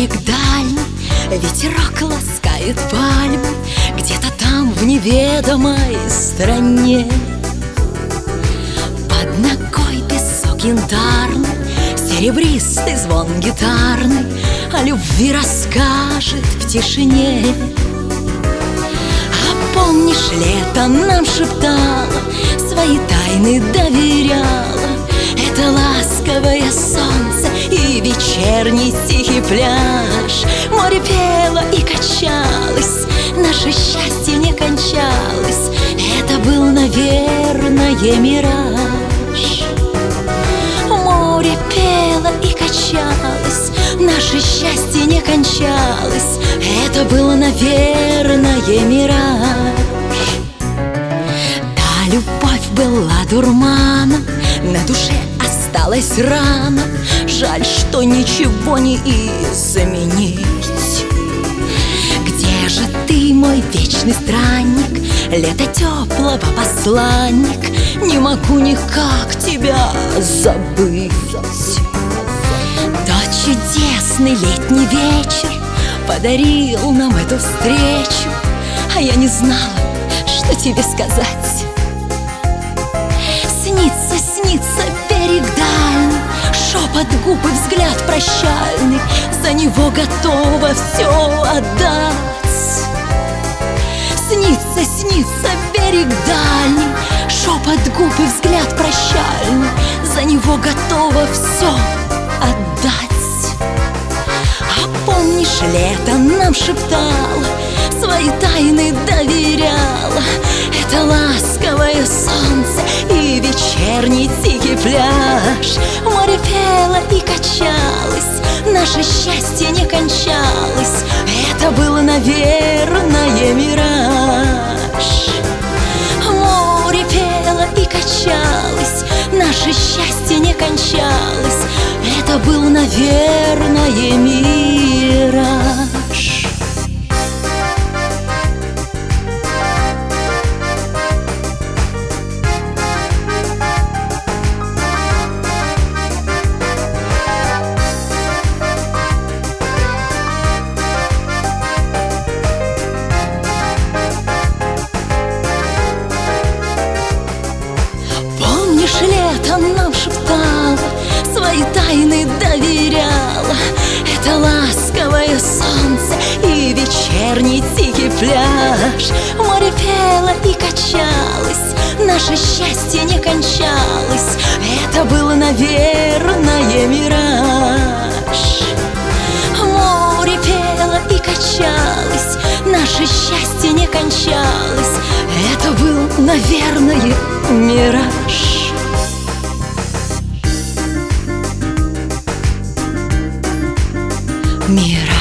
берег дальний, ветерок ласкает пальмы, где-то там в неведомой стране. Под ногой песок янтарный, серебристый звон гитарный о любви расскажет в тишине. А помнишь, лето нам шептало, свои тайны доверяла, это ласковое солнце и вечерний тихий пляж. Море пело и качалось, наше счастье не кончалось, это был, наверное, мираж. Море пело и качалось, наше счастье не кончалось, это был, наверное, мираж. Та любовь была дурманом, на душе осталась рана, жаль, что ничего не изменить. Где же ты, мой вечный странник, лето теплого посланник? Не могу никак тебя забыть. Тот чудесный летний вечер подарил нам эту встречу, а я не знала, что тебе сказать. Снится, снится берег дальний, шепот губ и взгляд прощальный, за него готова все отдать. Снится, снится берег дальний, шепот губ и взгляд прощальный, за него готова все отдать. А помнишь, лето нам шептало, свои тайны доверяла, это ласковое солнце и вечерний тихий пляж. Море пело и качалось, наше счастье не кончалось, это был, наверное, мираж. Море пело и качалось, наше счастье не кончалось, это был, наверное, мираж. Помнишь, лето нам шептало, свои тайны доверяла, это ласковое солнце и вечерний тихий пляж. Море пело и качалось, наше счастье не кончалось, это был, наверное, мираж. Море пело и качалось, наше счастье не кончалось, это был, наверное, мираж. Мираж.